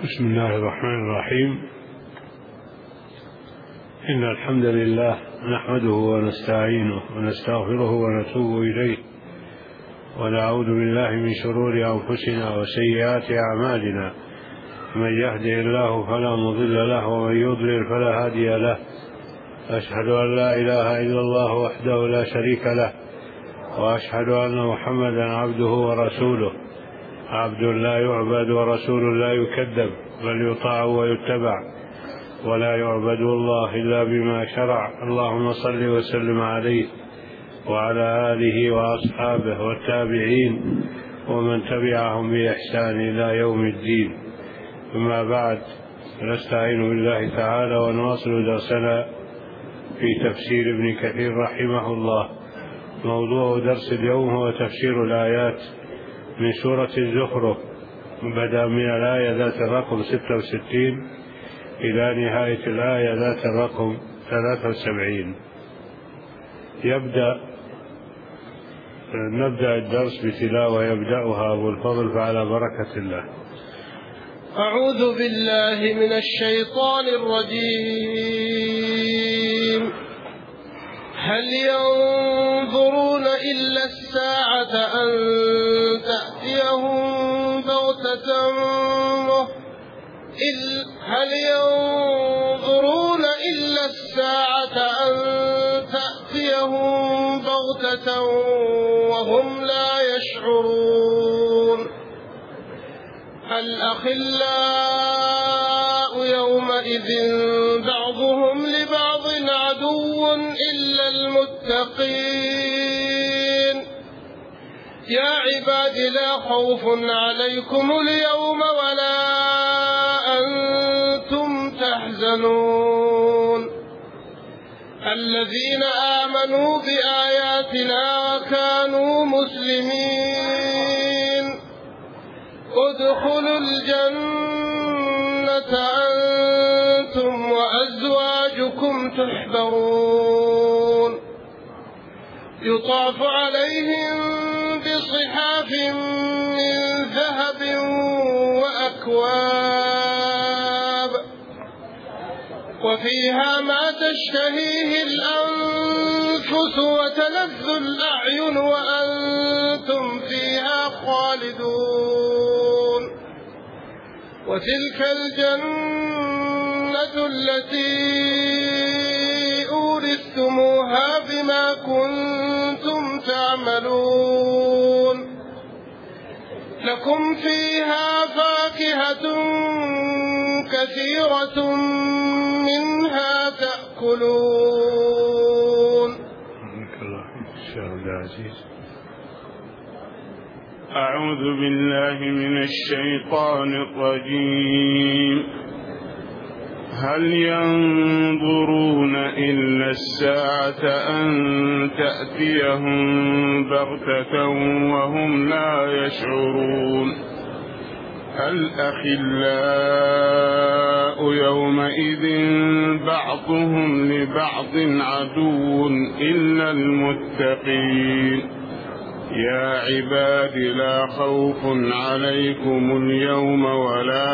بسم الله الرحمن الرحيم. إن الحمد لله نحمده ونستعينه ونستغفره ونتوب إليه، ونعوذ بالله من شرور أنفسنا وسيئات أعمالنا. من يهده الله فلا مضل له، ومن يضلل فلا هادي له. أشهد أن لا إله إلا الله وحده لا شريك له، وأشهد أن محمدا عبده ورسوله، عبد لا يعبد ورسول لا يكذب، بل يطاع ويتبع، ولا يعبد الله إلا بما شرع. اللهم صل وسلم عليه وعلى آله وأصحابه والتابعين ومن تبعهم بإحسان إلى يوم الدين. أما بعد، نستعين بالله تعالى ونواصل درسنا في تفسير ابن كثير رحمه الله. موضوع درس اليوم هو تفسير الآيات من سورة الزخرف، بدأ من الآية ذات الرقم 66 إلى نهاية الآية ذات الرقم 73. نبدأ الدرس بتلاوة يبدأها أبو الفضل، فعلى بركة الله. أعوذ بالله من الشيطان الرجيم. هل ينظرون إلا الساعة أن تأتيهم بغتة وهم لا يشعرون. الأخلاء يومئذ بعضهم لبعض عدو إلا المتقين. يا عباد لا خوف عليكم اليوم ولا أنتم تحزنون. الذين آمنوا بآياتنا وكانوا مسلمين ادخلوا الجنة أنتم وأزواجكم تحبرون. يطاف عليهم بصحاف من ذهب وأكواب وفيها ما تشتهيه الأنفس وتلذ الأعين وأنتم فيها خالدون. وتلك الجنة التي أورثتموها بما كنتم تعملون. لكم فيها فاكهة كثيرة منها تأكلون. أعوذ بالله من الشيطان الرجيم. هل ينظرون إلا الساعة أن تأتيهم بغتة وهم لا يشعرون. الأخلاء يومئذ بعضهم لبعض عدو إلا المتقين. يا عباد لا خوف عليكم اليوم ولا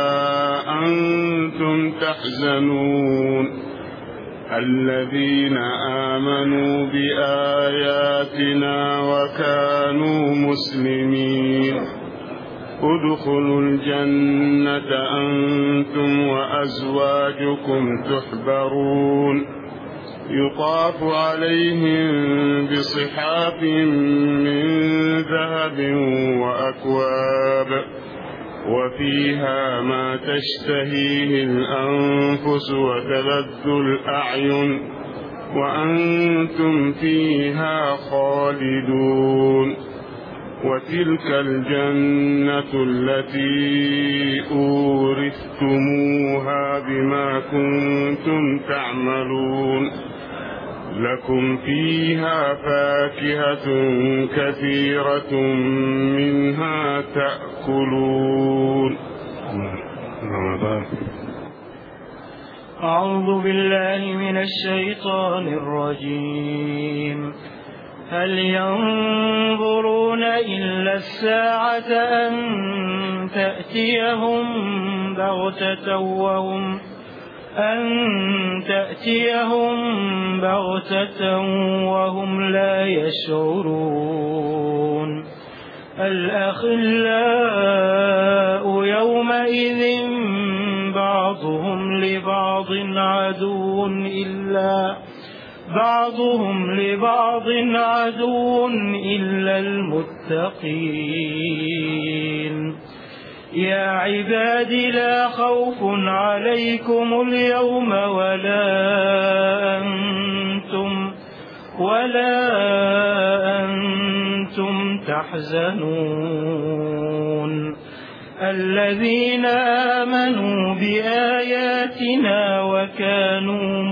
أنتم تحزنون. الذين آمنوا بآياتنا وكانوا مسلمين ادخلوا الجنة أنتم وأزواجكم تحبرون. يطاف عليهم بصحاف من ذهب وأكواب وفيها ما تشتهيه الأنفس وتلذ الأعين وأنتم فيها خالدون. وتلك الجنة التي أورثتموها بما كنتم تعملون. لكم فيها فاكهة كثيرة منها تأكلون. أعوذ بالله من الشيطان الرجيم. هل ينظرون إلا الساعة أن تأتيهم بغتة وهم لا يشعرون الأخلاء يومئذ بعضهم لبعض عدو إلا المتقين يا عباد لا خوف عليكم اليوم ولا أنتم تحزنون الذين آمنوا بآياتنا وكانوا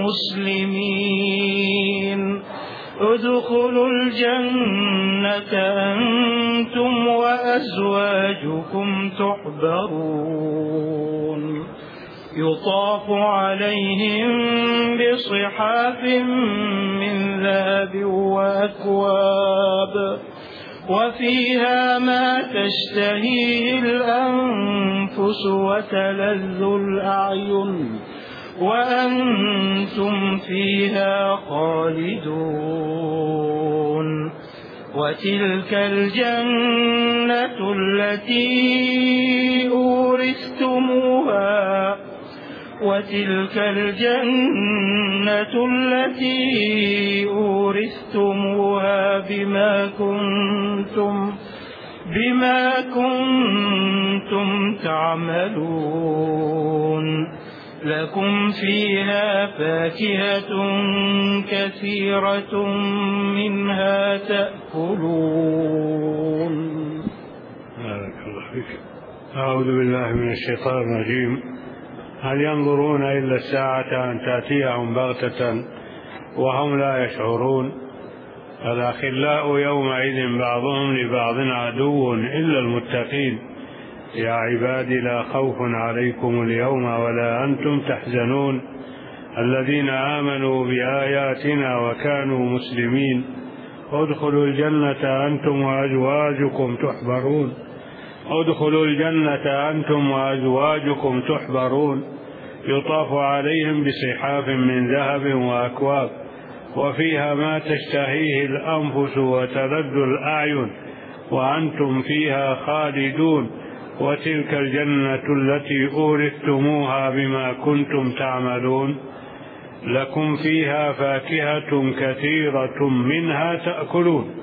مسلمين ادخلوا الجنة أنتم وأزواجكم تحبرون يطاف عليهم بصحاف من ذهب وأكواب وفيها ما تشتهيه الأنفس وتلذ الأعين وأنتم فيها خالدون وتلك الجنة التي أورثتموها بما كنتم تعملون لكم فيها فاكهة كثيرة منها تأكلون. بارك الله فيك. أعوذ بالله من الشيطان الرجيم. هل ينظرون إلا الساعة أن تأتيهم بغتة وهم لا يشعرون الأخلاء يومئذ بعضهم لبعض عدو إلا المتقين يا عبادي لا خوف عليكم اليوم ولا أنتم تحزنون الذين آمنوا بآياتنا وكانوا مسلمين ادخلوا الجنة أنتم وأزواجكم تحبرون يطاف عليهم بصحاف من ذهب وأكواب وفيها ما تشتهيه الأنفس وتلذ الأعين وأنتم فيها خالدون وتلك الجنة التي أورثتموها بما كنتم تعملون لكم فيها فاكهة كثيرة منها تأكلون.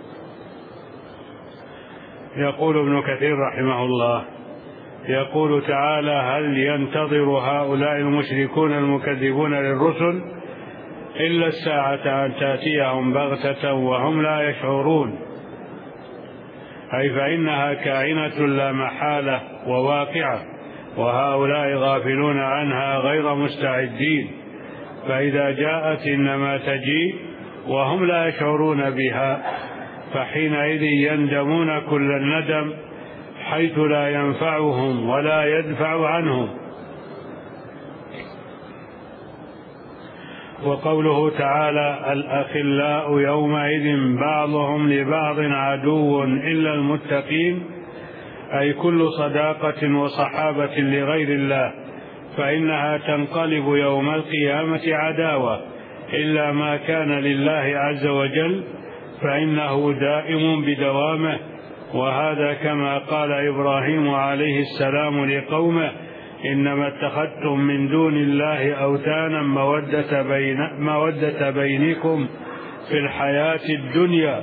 يقول ابن كثير رحمه الله يقول تعالى هل ينتظر هؤلاء المشركون المكذبون للرسل إلا الساعة أن تأتيهم بغتة وهم لا يشعرون أي فإنها كائنة لا محالة وواقعة وهؤلاء غافلون عنها غير مستعدين فإذا جاءت إنما تجيء وهم لا يشعرون بها فحينئذ يندمون كل الندم حيث لا ينفعهم ولا يدفع عنهم. وقوله تعالى الأخلاء يومئذ بعضهم لبعض عدو إلا المتقين أي كل صداقة وصحابة لغير الله فإنها تنقلب يوم القيامة عداوة إلا ما كان لله عز وجل فإنه دائم بدوامه وهذا كما قال إبراهيم عليه السلام لقومه إنما اتخذتم من دون الله أوثانا مودة بينكم في الحياة الدنيا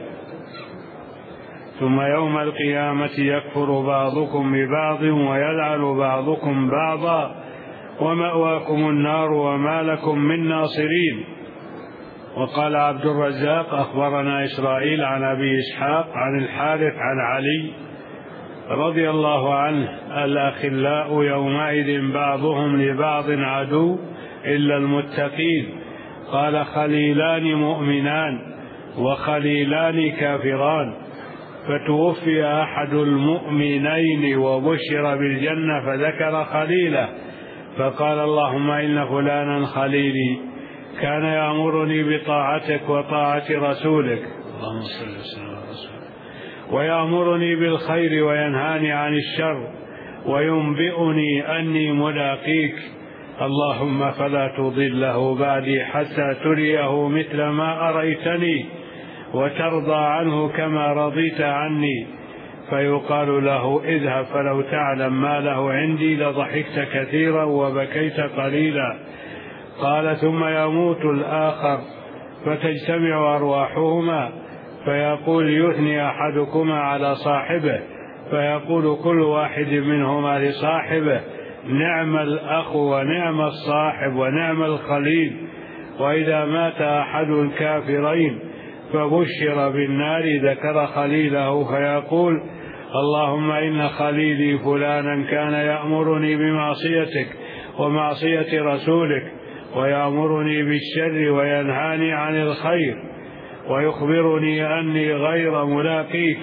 ثم يوم القيامة يكفر بعضكم ببعض ويلعن بعضكم بعضا ومأواكم النار وما لكم من ناصرين. وقال عبد الرزاق أخبرنا إسرائيل عن أبي إسحاق عن الحارث عن علي رضي الله عنه الأخلاء يومئذ بعضهم لبعض عدو إلا المتقين قال خليلان مؤمنان وخليلان كافران فتوفي أحد المؤمنين وبشر بالجنة فذكر خليله فقال اللهم إن فلانا خليلي كان يأمرني بطاعتك وطاعة رسولك اللهم صل وسلم على رسوله. ويأمرني بالخير وينهاني عن الشر وينبئني أني ملاقيك، اللهم فلا تضله بعدي حتى تريه مثل ما أريتني وترضى عنه كما رضيت عني. فيقال له اذهب فلو تعلم ما له عندي لضحكت كثيرا وبكيت قليلا. قال ثم يموت الآخر فتجتمع أرواحهما فيقول يثني أحدكما على صاحبه، فيقول كل واحد منهما لصاحبه نعم الأخ ونعم الصاحب ونعم الخليل. وإذا مات أحد الكافرين فبشر بالنار ذكر خليله فيقول اللهم إن خليلي فلانا كان يأمرني بمعصيتك ومعصية رسولك ويأمرني بالشر وينهاني عن الخير ويخبرني أني غير ملاقيك،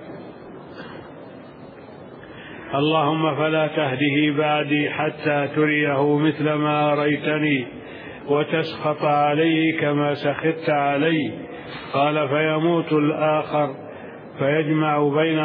اللهم فلا تهده بعدي حتى تريه مثل ما أريتني وتسخط عليه كما سخطت علي. قال فيموت الآخر فيجمع بين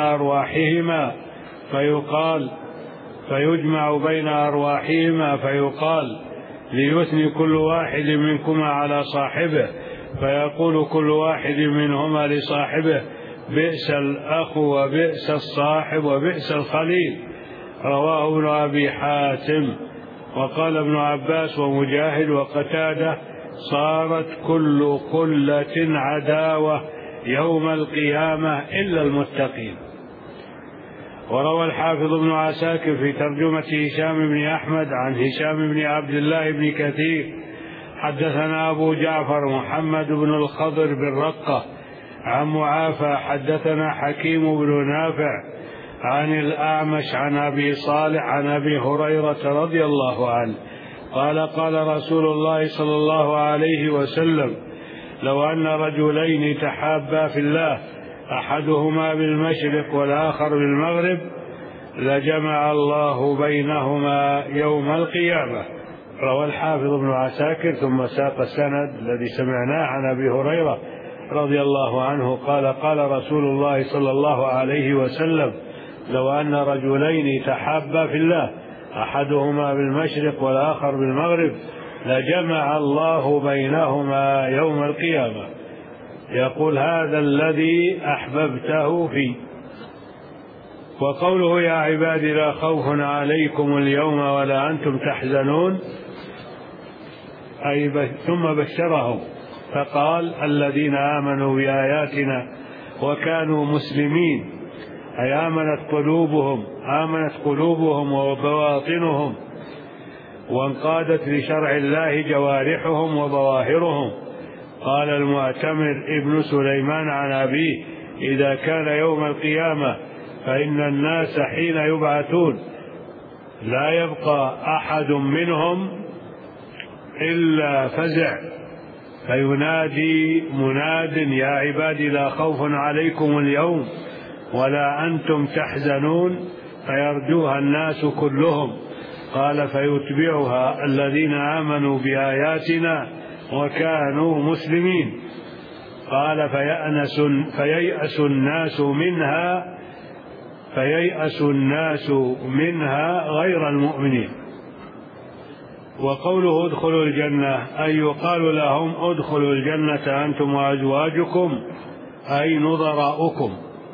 أرواحهما فيقال ليثني كل واحد منكما على صاحبه، فيقول كل واحد منهما لصاحبه بئس الأخ وبئس الصاحب وبئس الخليل. رواه ابن أبي حاتم. وقال ابن عباس ومجاهد وقتادة صارت كل قلة عداوة يوم القيامة إلا المتقين. وروى الحافظ ابن عساكر في ترجمة هشام بن أحمد عن هشام بن عبد الله بن كثير حدثنا أبو جعفر محمد بن الخضر بن رقة عن معافى حدثنا حكيم بن نافع عن الأعمش عن أبي صالح عن أبي هريرة رضي الله عنه قال قال رسول الله صلى الله عليه وسلم لو أن رجلين تحابا في الله أحدهما بالمشرق والآخر بالمغرب لجمع الله بينهما يوم القيامة. روى الحافظ ابن عساكر ثم ساق السند الذي سمعناه عن أبي هريرة رضي الله عنه قال قال رسول الله صلى الله عليه وسلم لو أن رجلين تحابا في الله أحدهما بالمشرق والآخر بالمغرب لجمع الله بينهما يوم القيامة. يقول هذا الذي أحببته فيه. وقوله يا عبادي لا خوف عليكم اليوم ولا أنتم تحزنون أي ثم بشرهم فقال الذين آمنوا بآياتنا وكانوا مسلمين أي آمنت قلوبهم وبواطنهم وانقادت لشرع الله جوارحهم وظواهرهم. قال المعتمر ابن سليمان عن أبيه إذا كان يوم القيامة فإن الناس حين يبعثون لا يبقى أحد منهم إلا فزع فينادي مناد يا عبادي لا خوف عليكم اليوم ولا أنتم تحزنون فيرجوها الناس كلهم. قال فيتبعها الذين آمنوا بآياتنا وكانوا مسلمين. قال فييأس الناس منها غير المؤمنين. وقوله ادخلوا الجنة أي يقال لهم ادخلوا الجنة أنتم وأزواجكم أي نظراؤكم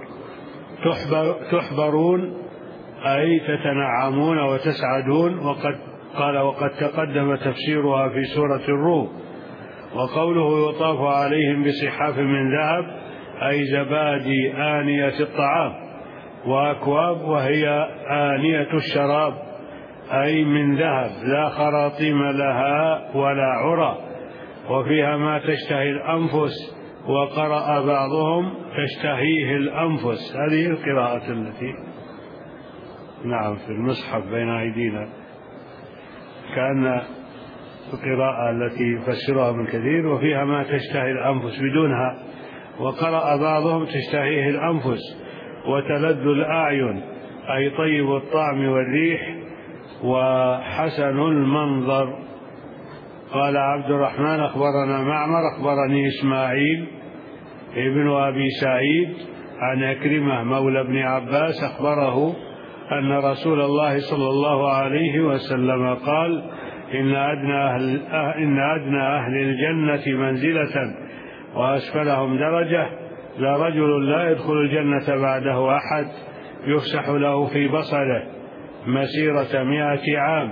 تحبرون أي تتنعمون وتسعدون. وقد تقدم تفسيرها في سورة الروم. وقوله يطاف عليهم بصحاف من ذهب أي زبادي آنية الطعام وأكواب وهي آنية الشراب أي من ذهب لا خراطيم لها ولا عرى وفيها ما تشتهي الأنفس. وقرأ بعضهم تشتهيه الأنفس. هذه القراءة التي في المصحف بين أيدينا كأن القراءة التي فسرها من كثير وفيها ما تشتهي الأنفس بدونها. وقرأ بعضهم تشتهيه الأنفس وتلذ الأعين أي طيب الطعم والريح وحسن المنظر. قال عبد الرحمن أخبرنا معمر أخبرني إسماعيل ابن أبي سعيد عن عكرمة مولى ابن عباس أخبره أن رسول الله صلى الله عليه وسلم قال: إن أدنى أهل الجنة منزلة وأسفلهم درجة لرجل لا يدخل الجنة بعده أحد يفسح له في بصره مسيرة 100 عام،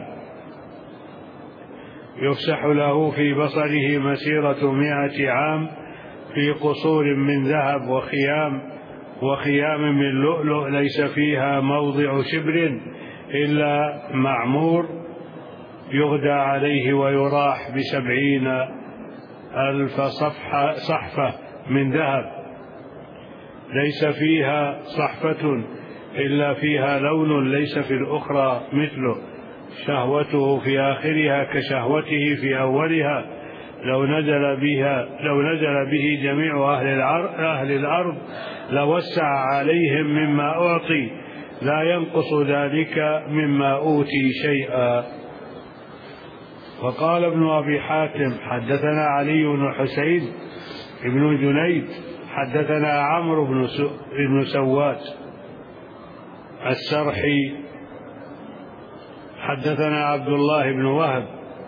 يفسح له في بصره مسيرة 100 عام في قصور من ذهب وخيام من لؤلؤ ليس فيها موضع شبر إلا معمور، يغدى عليه ويراح ب70,000 صحفة من ذهب، ليس فيها صحفة إلا فيها لون ليس في الأخرى مثله، شهوته في آخرها كشهوته في أولها، لو نزل به جميع أهل الأرض لوسع عليهم مما أعطي، لا ينقص ذلك مما أوتي شيئا. وقال ابن أبي حاتم: حدثنا علي بن حسين بن جنيد حدثنا عمرو بن سواد السرحي حدثنا عبد الله بن وهب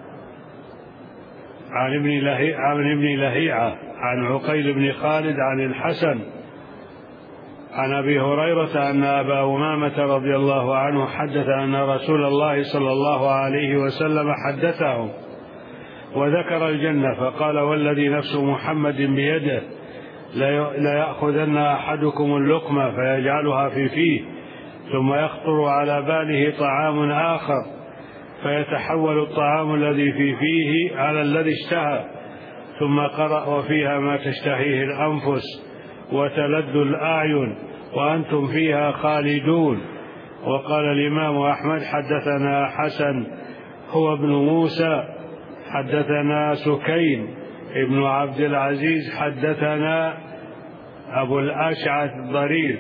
عن ابن لهيعة عن عقيل بن خالد عن الحسن عن أبي هريرة أن أبا أمامة رضي الله عنه حدث أن رسول الله صلى الله عليه وسلم حدثهم وذكر الجنة فقال: والذي نفس محمد بيده ليأخذن أحدكم اللقمة فيجعلها في فيه ثم يخطر على باله طعام آخر فيتحول الطعام الذي في فيه على الذي اشتهى، ثم قرأ: وفيها ما تشتهيه الأنفس وتلذ الأعين وأنتم فيها خالدون. وقال الإمام أحمد: حدثنا حسن هو ابن موسى حدثنا سكين ابن عبد العزيز حدثنا أبو الأشعث الضرير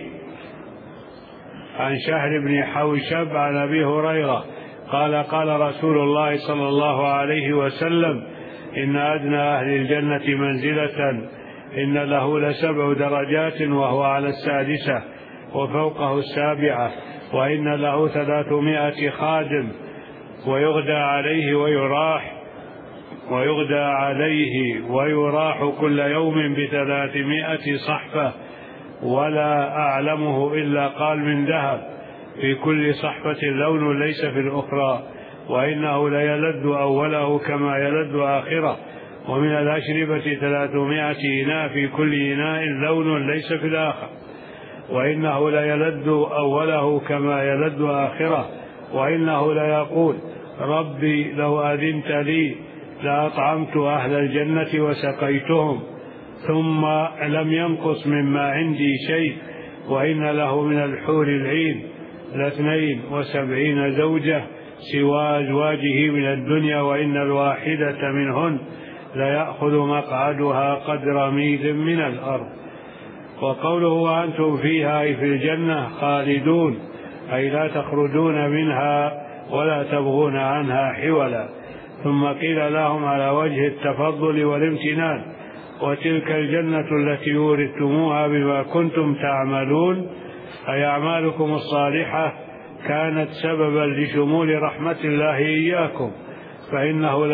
عن شهر بن حوشب عن أبي هريرة قال: قال رسول الله صلى الله عليه وسلم: إن أدنى أهل الجنة منزلة إن له ل7 درجات وهو على 6 وفوقه 7، وإن له 300 خادم ويغدى عليه ويراح كل يوم ب300 صحفة، ولا أعلمه إلا قال من ذهب، في كل صحفة لون ليس في الأخرى، وإنه ليلد أوله كما يلد آخره، ومن الأشربة 300 إناء في كل إناء لون ليس في الآخر، وإنه ليلد أوله كما يلد آخره، وإنه ليقول: ربي لو أذنت لي لأطعمت أهل الجنة وسقيتهم، ثم لم ينقص مما عندي شيء. وإن له من الحور العين 72 زوجة سوى أزواجه من الدنيا، وإن الواحدة منهن ليأخذ مقعدها قدر ميل من الأرض. وقوله: وأنتم فيها أي في الجنة خالدون، أي لا تخرجون منها ولا تبغون عنها حولا. ثم قيل لهم على وجه التفضل والامتنان: وتلك الجنة التي أورثتموها بما كنتم تعملون، أي أعمالكم الصالحة كانت سببا لشمول رحمة الله إياكم، فإنه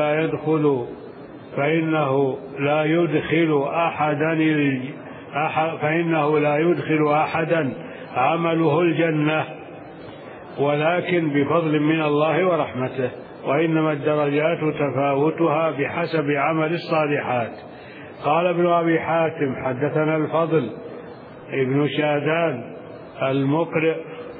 لا يدخل أحدا عمله الجنة، ولكن بفضل من الله ورحمته، وإنما الدرجات تفاوتها بحسب عمل الصالحات. قال ابن أبي حاتم: حدثنا الفضل ابن شادان المقرئ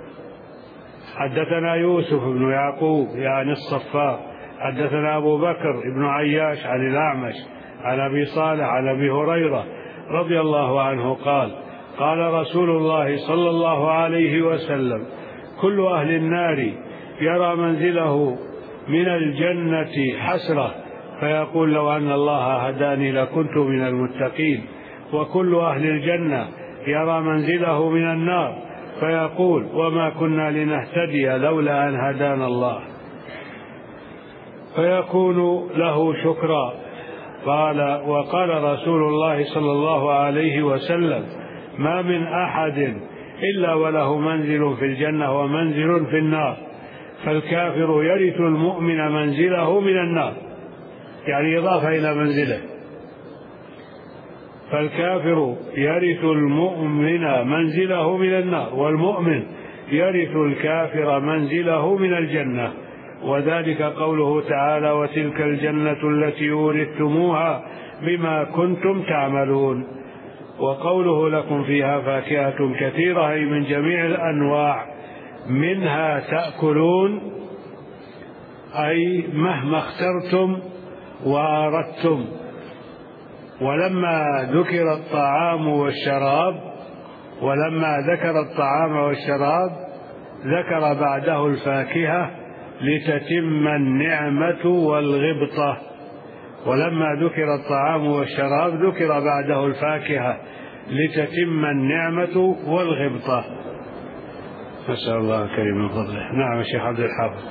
حدثنا يوسف بن يعقوب يعني الصفار حدثنا أبو بكر بن عياش عن الأعمش عن أبي صالح عن أبي هريرة رضي الله عنه قال: قال رسول الله صلى الله عليه وسلم: كل أهل النار يرى منزله من الجنة حسرة، فيقول: لو أن الله هداني لكنت من المتقين. وكل أهل الجنة يرى منزله من النار، فيقول: وما كنا لنهتدي لولا أن هدانا الله. فيكون له شكرا، وقال رسول الله صلى الله عليه وسلم: ما من أحد إلا وله منزل في الجنة ومنزل في النار، فالكافر يرث المؤمن منزله من النار، يعني إضافة إلى منزله. فالكافر يرث المؤمن منزله من النار، والمؤمن يرث الكافر منزله من الجنة. وذلك قوله تعالى: وتلك الجنة التي أورثتموها بما كنتم تعملون. وقوله: لكم فيها فاكهة كثيرة، أي من جميع الأنواع، منها تأكلون، أي مهما اخترتم وأردتم. ولما ذكر الطعام والشراب ذكر بعده الفاكهة لتتم النعمة والغبطة. ولما ذكر الطعام والشراب ذكر بعده الفاكهة لتتم النعمة والغبطة. نسأل الله الكريم من فضله. نعم الشيخ عبد الحافظ.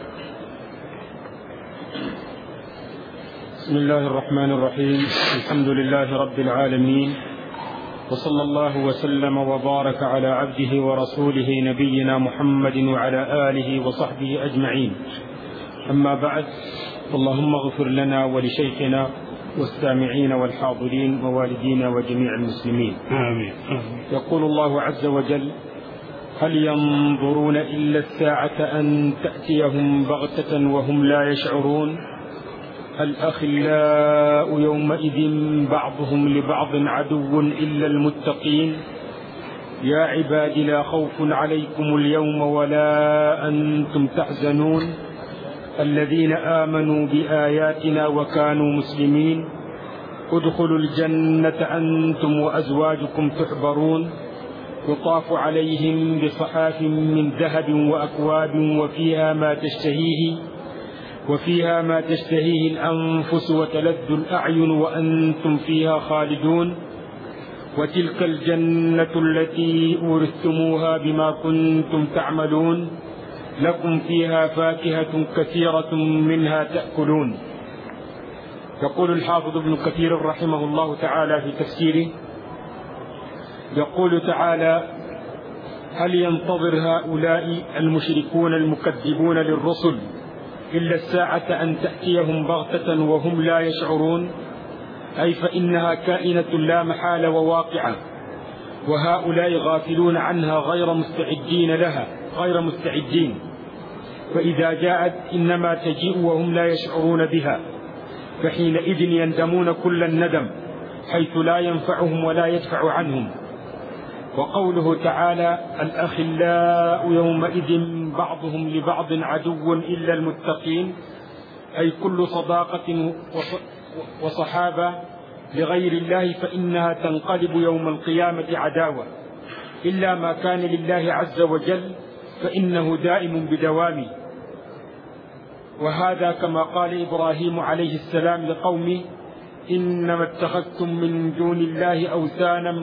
بسم الله الرحمن الرحيم. الحمد لله رب العالمين، وصلى الله وسلم وبارك على عبده ورسوله نبينا محمد وعلى آله وصحبه أجمعين. أما بعد، اللهم اغفر لنا ولشيخنا والسامعين والحاضرين ووالدينا وجميع المسلمين، آمين. يقول الله عز وجل: هل ينظرون إلا الساعة أن تأتيهم بغتة وهم لا يشعرون الأخلاء يومئذ بعضهم لبعض عدو إلا المتقين يا عباد لا خوف عليكم اليوم ولا أنتم تحزنون الذين آمنوا بآياتنا وكانوا مسلمين ادخلوا الجنة أنتم وأزواجكم تحبرون يطاف عليهم بصحاف من ذهب وأكواب وفيها ما تشتهيه الأنفس وتلذ الأعين وأنتم فيها خالدون وتلك الجنة التي أورثتموها بما كنتم تعملون لكم فيها فاكهة كثيرة منها تأكلون. يقول الحافظ ابن كثير رحمه الله تعالى في تفسيره، يقول تعالى: هل ينتظر هؤلاء المشركون المكذبون للرسل إلا الساعة أن تأتيهم بغتة وهم لا يشعرون؟ أي فإنها كائنة لا محالة وواقعة، وهؤلاء غافلون عنها غير مستعدين، فإذا جاءت إنما تجيء وهم لا يشعرون بها، فحينئذ يندمون كل الندم حيث لا ينفعهم ولا يدفع عنهم. وقوله تعالى: الأخلاء يومئذ بعضهم لبعض عدو إلا المتقين، أي كل صداقة وصحابة لغير الله فإنها تنقلب يوم القيامة عداوة، إلا ما كان لله عز وجل فإنه دائم بدوامه. وهذا كما قال إبراهيم عليه السلام لقومه: إنما اتخذتم من دون الله أوثانا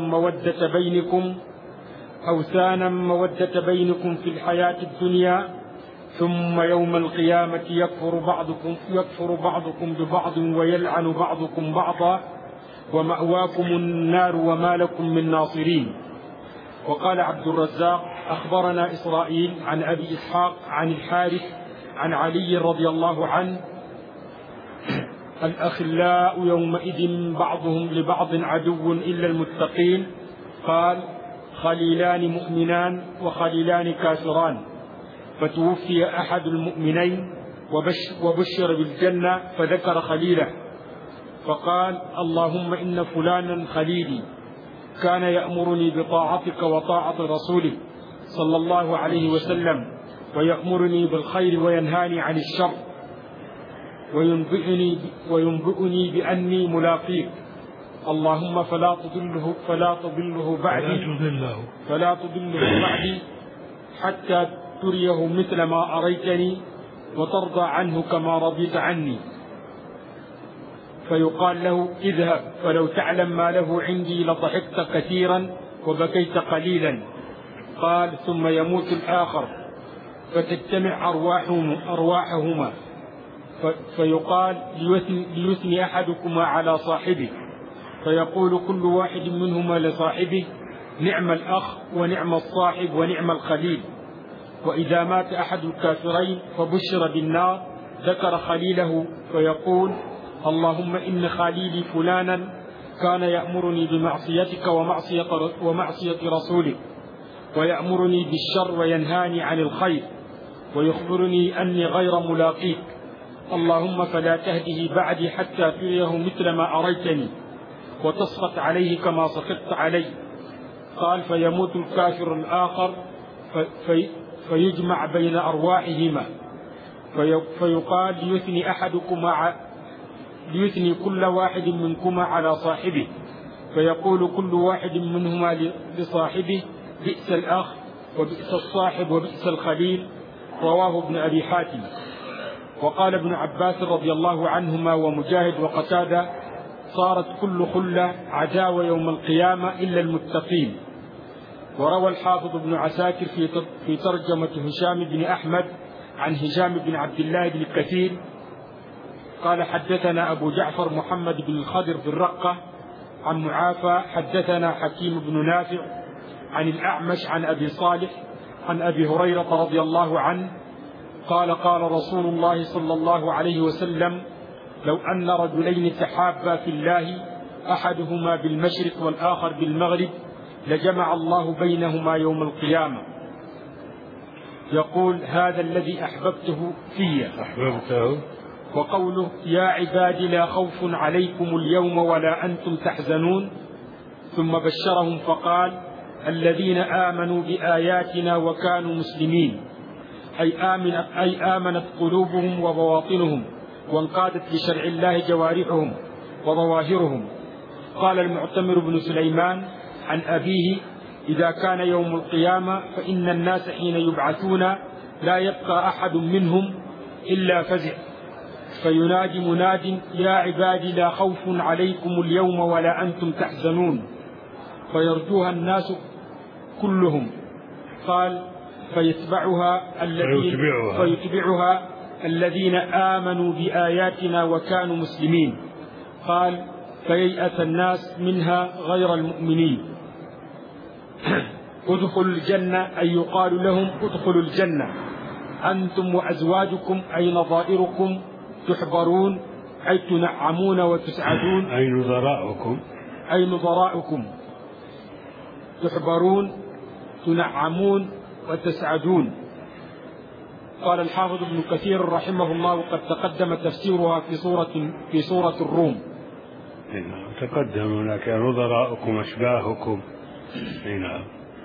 مودة بينكم في الحياة الدنيا ثم يوم القيامة يكفر بعضكم ببعض ويلعن بعضكم بعضا ومأواكم النار وما لكم من ناصرين. وقال عبد الرزاق: أخبرنا إسرائيل عن أبي إسحاق عن الحارث عن علي رضي الله عنه: الأخلاء يومئذ بعضهم لبعض عدو إلا المتقين. قال: خليلان مؤمنان وخليلان كافران، فتوفي أحد المؤمنين وبشر بالجنة فذكر خليله فقال: اللهم إن فلانا خليلي كان يأمرني بطاعتك وطاعة رسولك صلى الله عليه وسلم ويأمرني بالخير وينهاني عن الشر وينبئني بأني ملاقيك، اللهم فلا تضله بعدي حتى تريه مثل ما أريتني وترضى عنه كما رضيت عني. فيقال له: اذهب فلو تعلم ما له عندي لضحكت كثيرا وبكيت قليلا. قال: ثم يموت الآخر فتجتمع أرواحهما فيقال ليثني أحدكما على صاحبه، فيقول كل واحد منهما لصاحبه نعم الأخ ونعم الصاحب ونعم الخليل. وإذا مات أحد الكافرين فبشر بالنار ذكر خليله فيقول اللهم إن خليلي فلانا كان يأمرني بمعصيتك ومعصية رسولك، ويأمرني بالشر وينهاني عن الخير، ويخبرني أني غير ملاقيك، اللهم فلا تهده بعدي حتى تريه مثل ما أريتني وتسخط عليه كما سخطت علي. قال فيموت الكافر الآخر فيجمع بين أرواحهما، فيقال ليثني كل واحد منكما على صاحبه، فيقول كل واحد منهما لصاحبه بئس الأخ وبئس الصاحب وبئس الخليل. رواه ابن أبي حاتم. وقال ابن عباس رضي الله عنهما ومجاهد وقتادة صارت كل خلة عداوة يوم القيامة إلا المتقين. وروى الحافظ ابن عساكر في ترجمة هشام بن أحمد عن هشام بن عبد الله بن كثير قال حدثنا أبو جعفر محمد بن الخضر بن رقة عن معافى حدثنا حكيم بن نافع عن الأعمش عن أبي صالح عن أبي هريرة رضي الله عنه قال قال رسول الله صلى الله عليه وسلم لو أن رجلين تحابا في الله أحدهما بالمشرق والآخر بالمغرب لجمع الله بينهما يوم القيامة. يقول هذا الذي أحببته فيه. وقوله يا عبادي لا خوف عليكم اليوم ولا أنتم تحزنون، ثم بشرهم فقال الذين آمنوا بآياتنا وكانوا مسلمين، أي آمنت قلوبهم وبواطنهم وانقادت لشرع الله جوارحهم وظواهرهم. قال المعتمر بن سليمان عن أبيه إذا كان يوم القيامة فإن الناس حين يبعثون لا يبقى أحد منهم إلا فزع، فينادي مناد يا عبادي لا خوف عليكم اليوم ولا أنتم تحزنون، فيرجوها الناس كلهم. قال فيتبعها الذين آمنوا بآياتنا وكانوا مسلمين. قال فييأس الناس منها غير المؤمنين. ادخلوا الجنة أي يقال لهم ادخلوا الجنة أنتم وأزواجكم أي نظائركم تحبرون أي تنعمون وتسعدون أي نظراؤكم تحبرون تنعمون وتسعدون. قال الحافظ ابن كثير رحمه الله وقد تقدم تفسيرها في سورة الروم. تقدم لك نظراؤكم أشباهكم. نعم.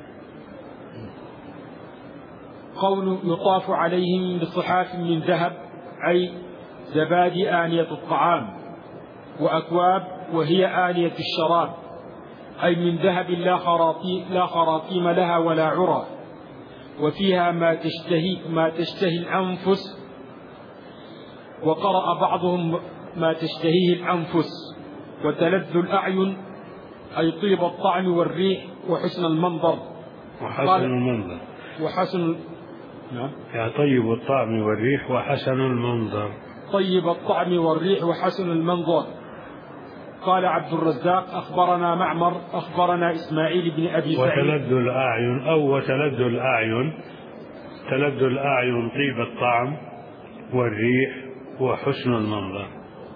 قول يطاف عليهم بصحاف من ذهب أي زبادي آنية الطعام، وأكواب وهي آنية الشراب أي من ذهب لا خراطيم لها ولا عرى، وفيها ما تشتهي الأنفس. وقرأ بعضهم ما تشتهيه الأنفس. وتلذ الأعين أي طيب الطعم والريح وحسن المنظر. نعم. يا طيب الطعم والريح وحسن المنظر. طيب الطعم والريح وحسن المنظر. قال عبد الرزاق أخبرنا معمر أخبرنا إسماعيل بن أبي سعيد. تلذ الأعين طيب الطعم والريح وحسن المنظر.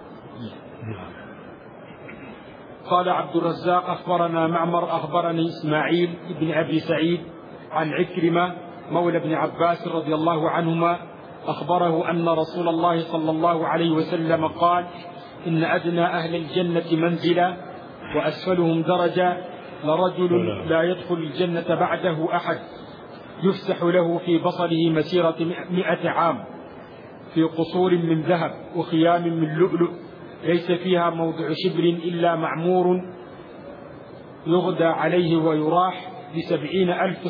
قال عبد الرزاق أخبرنا معمر أخبرني إسماعيل بن أبي سعيد عن عكرمة مولى ابن عباس رضي الله عنهما أخبره أن رسول الله صلى الله عليه وسلم قال إن أدنى أهل الجنة منزلا وأسفلهم درجة لرجل لا يدخل الجنة بعده أحد يفسح له في بصره مسيرة 100 عام في قصور من ذهب وخيام من لؤلؤ ليس فيها موضع شبر إلا معمور يغدى عليه ويراح ب70,000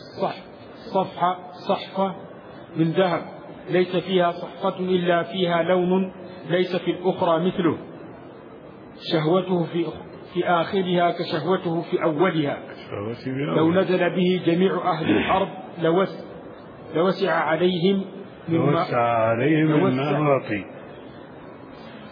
صحفة من ذهب ليس فيها صحفة إلا فيها لون ليس في الأخرى مثله، شهوته في آخرها كشهوته في أولها، لو نزل به جميع أهل الأرض لوسع عليهم مما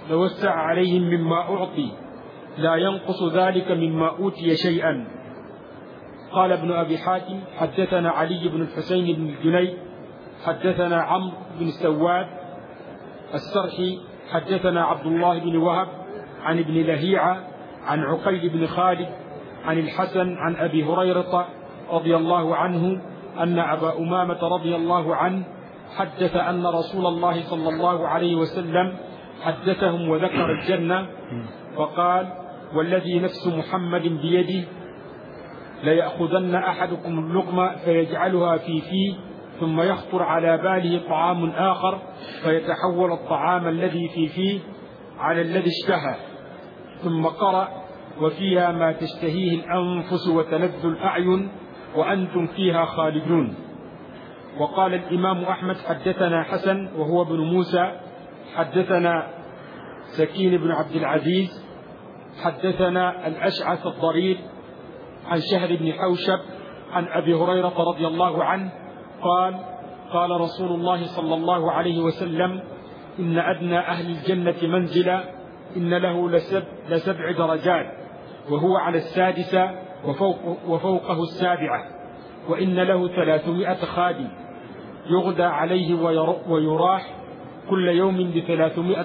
لوسع عليهم مما أعطي لا ينقص ذلك مما أوتي شيئا. قال ابن أبي حاتم حدثنا علي بن الحسين بن الجنيد حدثنا عمرو بن سواد السرحي حدثنا عبد الله بن وهب عن ابن لهيعة عن عقيل بن خالد عن الحسن عن أبي هريرة رضي الله عنه أن أبا أمامة رضي الله عنه حدث أن رسول الله صلى الله عليه وسلم حدثهم وذكر الجنة فقال: والذي نفس محمد بيده ليأخذن أحدكم اللقمة فيجعلها في فيه ثم يخطر على باله طعام آخر فيتحول الطعام الذي في فيه على الذي اشتهى، ثم قرأ: وفيها ما تشتهيه الأنفس وتلذ الأعين وأنتم فيها خالدون. وقال الإمام أحمد حدثنا حسن وهو ابن موسى حدثنا سكين بن عبد العزيز حدثنا الأشعث الضرير عن شهر بن حوشب عن أبي هريرة رضي الله عنه قال: قال رسول الله صلى الله عليه وسلم: إن أدنى أهل الجنة منزلا إن له لسبع درجات وهو على السادسة وفوقه السابعة، وإن له 300 خادم يغدى عليه ويراح كل يوم ب300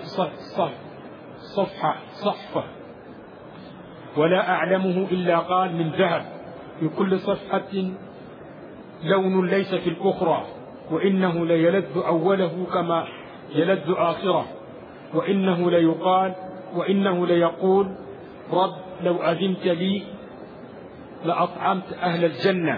صفحة ولا أعلمه إلا قال من ذهب في كل صفحة لون ليس في الأخرى، وإنه ليلذ أوله كما يلذ آخره، وإنه ليقول: رب لو أذنت لي لأطعمت أهل الجنة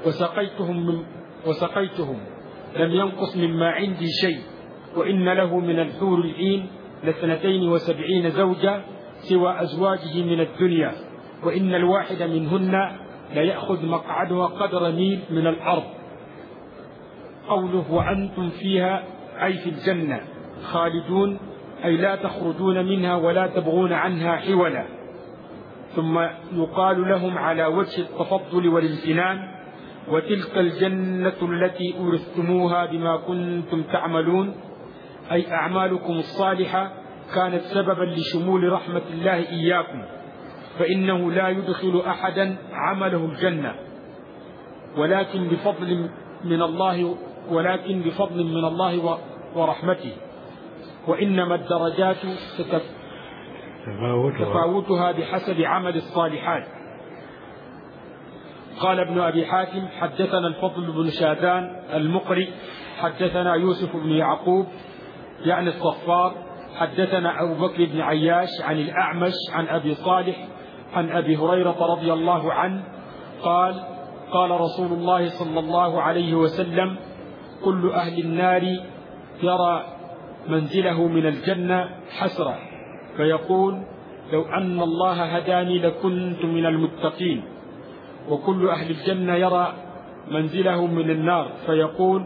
وسقيتهم لم ينقص مما عندي شيء، وإن له من الحور العين 72 زوجة سوى أزواجه من الدنيا، وإن الواحد منهن ليأخذ مقعدها قدر ميل من الأرض. قوله وأنتم فيها أي في الجنة خالدون أي لا تخرجون منها ولا تبغون عنها حولا. ثم يقال لهم على وجه التفضل والامتنان: وتلك الجنة التي أورثتموها بما كنتم تعملون، أي أعمالكم الصالحة كانت سببا لشمول رحمة الله إياكم، فإنه لا يدخل أحدا عمله الجنة ولكن بفضل من الله ورحمته، وإنما الدرجات تفاوتها بحسب عمل الصالحات. قال ابن أبي حاتم حدثنا الفضل بن شاذان المقري حدثنا يوسف بن يعقوب يعني الصفار حدثنا أبو بكر بن عياش عن الأعمش عن أبي صالح عن أبي هريرة رضي الله عنه قال: قال رسول الله صلى الله عليه وسلم: كل أهل النار يرى منزله من الجنة حسرة، فيقول: لو أن الله هداني لكنت من المتقين. وكل أهل الجنة يرى منزله من النار، فيقول: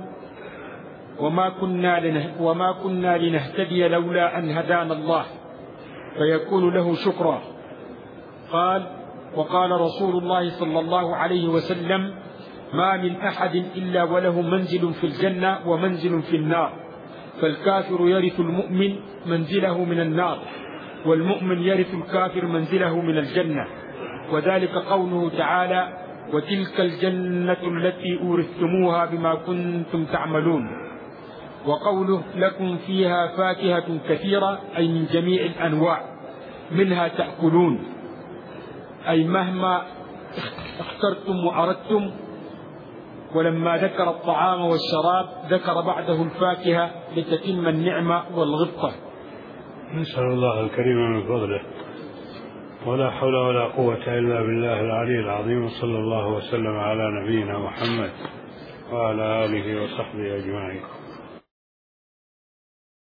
وما كنا لنهتدي لولا أن هدانا الله، فيكون له شكرا. قال: وقال رسول الله صلى الله عليه وسلم: ما من أحد إلا وله منزل في الجنة ومنزل في النار، فالكافر يرث المؤمن منزله من النار، والمؤمن يرث الكافر منزله من الجنة، وذلك قوله تعالى: وتلك الجنة التي أورثتموها بما كنتم تعملون. وقوله: لكم فيها فاكهة كثيرة أي من جميع الأنواع منها تأكلون، أي مهما اخترتم وأردتم. ولما ذكر الطعام والشراب ذكر بعده الفاكهة لتتم النعمة والغبطة. نسأل الله الكريم من فضله، ولا حول ولا قوة إلا بالله العلي العظيم، صلى الله وسلم على نبينا محمد وعلى آله وصحبه أجمعين.